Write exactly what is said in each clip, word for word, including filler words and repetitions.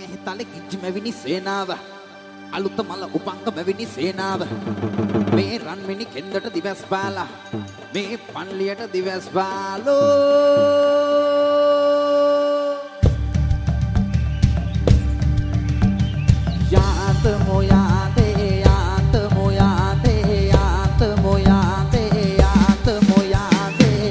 තලෙ කිච්චි මැවිනි සේනාව අලුත මල උපංග මැවිනි සේනාව මේ රන්මිනි කෙන්දට දිවස් බාලා මේ පන්ලියට දිවස් බාලෝ යාත මොයාතේ යාත මොයාතේ යාත මොයාතේ යාත මොයාතේ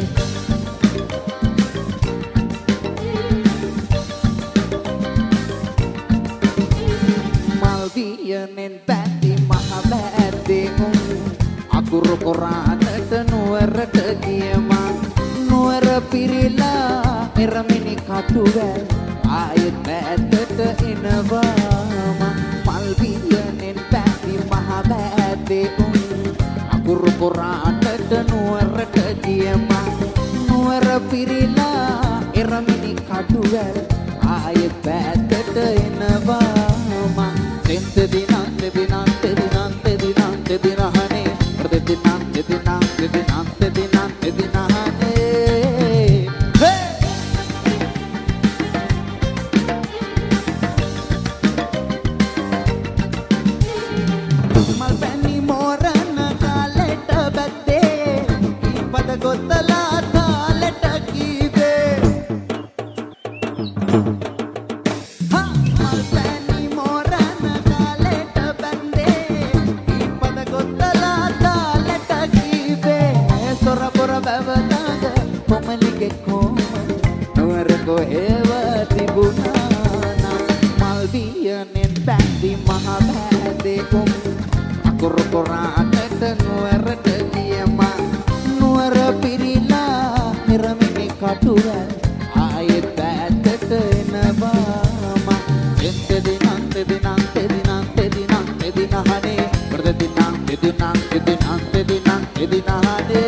මල්වියනෙන් පැති මහ බෑද්දේ උන් අකුරු කොරානට නුවරට ගියමා නුවර පිරිලා එරමිනි කටුවැල් ආයෙත් බෑද්දට එනවා මල්වියනෙන් පැති මහ බෑද්දේ උන් අකුරු කොරානට නුවරට ගියමා නුවර පිරිලා එරමිනි කටුවැල් ආයෙත් බෑද්දට එනවා Tente dinang, te dinang, te dinang, te dinang, te dinahane. Te dinang, te dinang, te dinang, te dinang, te dinahane. Hey! Malpeni morana kaleta badde, ipada gotala thaleta kive. Ha, malpeni morana kaleta badde, ipada gotala thaleta kive. Sora pora bavanaga komalige kom, nuwara ko heva tribunana. Malviyanen bandi maha bade kom. Akur koraanට නුවරට ගියමා නුවර පිරිලා එරමිනි කටුවැල් ආයෙත් බෑද්දට එනවා තෙන්ත දිනං තෙ දිනං තෙ දිනං තෙ දිනං තෙ දිනහනේ ප්‍රද දිනං තෙ දිනං තෙ දිනං තෙ දිනං තෙ දිනහනේ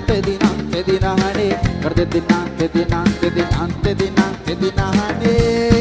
Dinang, dinang, dinang, dinang, dinang, dinang, dinang, dinang,